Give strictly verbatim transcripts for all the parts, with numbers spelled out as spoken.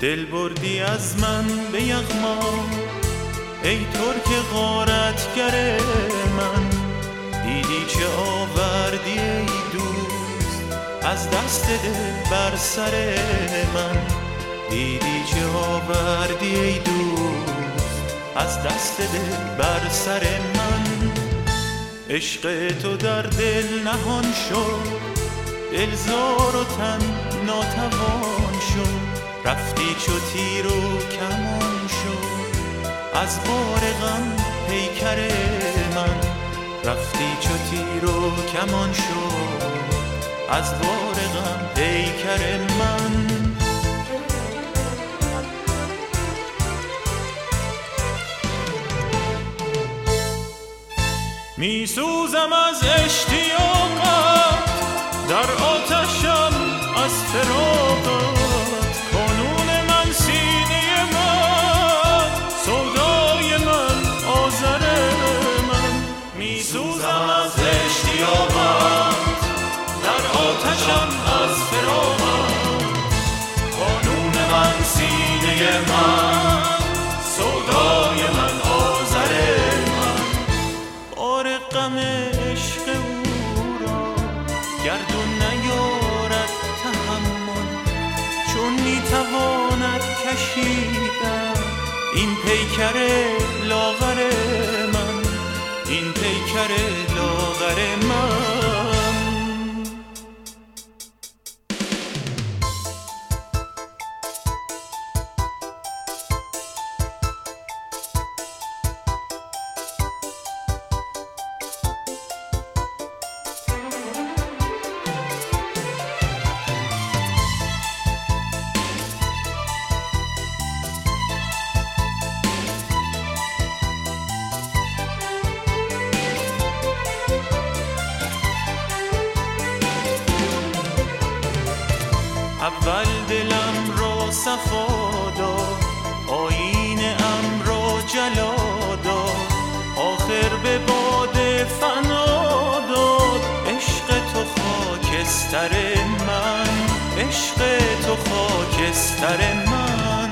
دل بردی از من به یغما، ای ترک غارتگر من. دیدی چه آوردی ای دوست از دست دل بر سر من. دیدی چه آوردی ای دوست از دست دل بر سر من. عشق تو در دل نهان شد، دلزار و تن ناتوان شد. رفتی چو تیر و کمان شد از بار غم پیکر من. رفتی چو تیر و کمان شد از بار غم پیکر من. می سوزم از اشتیاقت، در آتشم از فراقت. کانون من سینه من، سودای من آذر من. می سوزم از اشتیاقت، در آتشم از فراقت. کانون من سینه من، سودای من آذر من. بار غم عشق او را گردون نیارد تحمل، چون میتواند کشیدن این پیکر لاغر من. این پیکر لاغر من. اول دلم را صفا داد، آیینه ام را جلا داد. آخر به باد فنا داد عشق تو خاکستر من. عشق تو خاکستر من.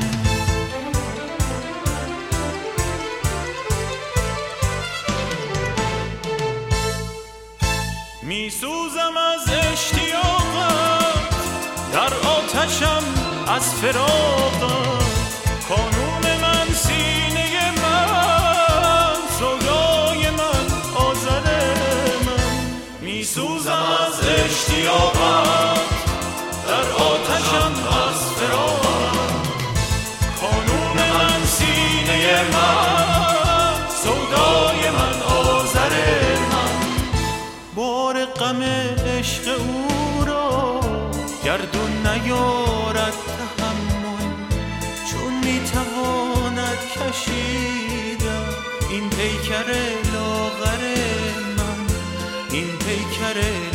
می سوزم از اشتیاقت، در آتشم از فراقت. کانون من سینه من، سودای من آذر من. می سوزم از اشتیاقت، در آتشم از فراقت. کانون من سینه من، سودای من آذر من. بار غم عشق او را گردون نیارد تحمل، چون میتواند کشیدن این پیکر لاغر من. این پیکر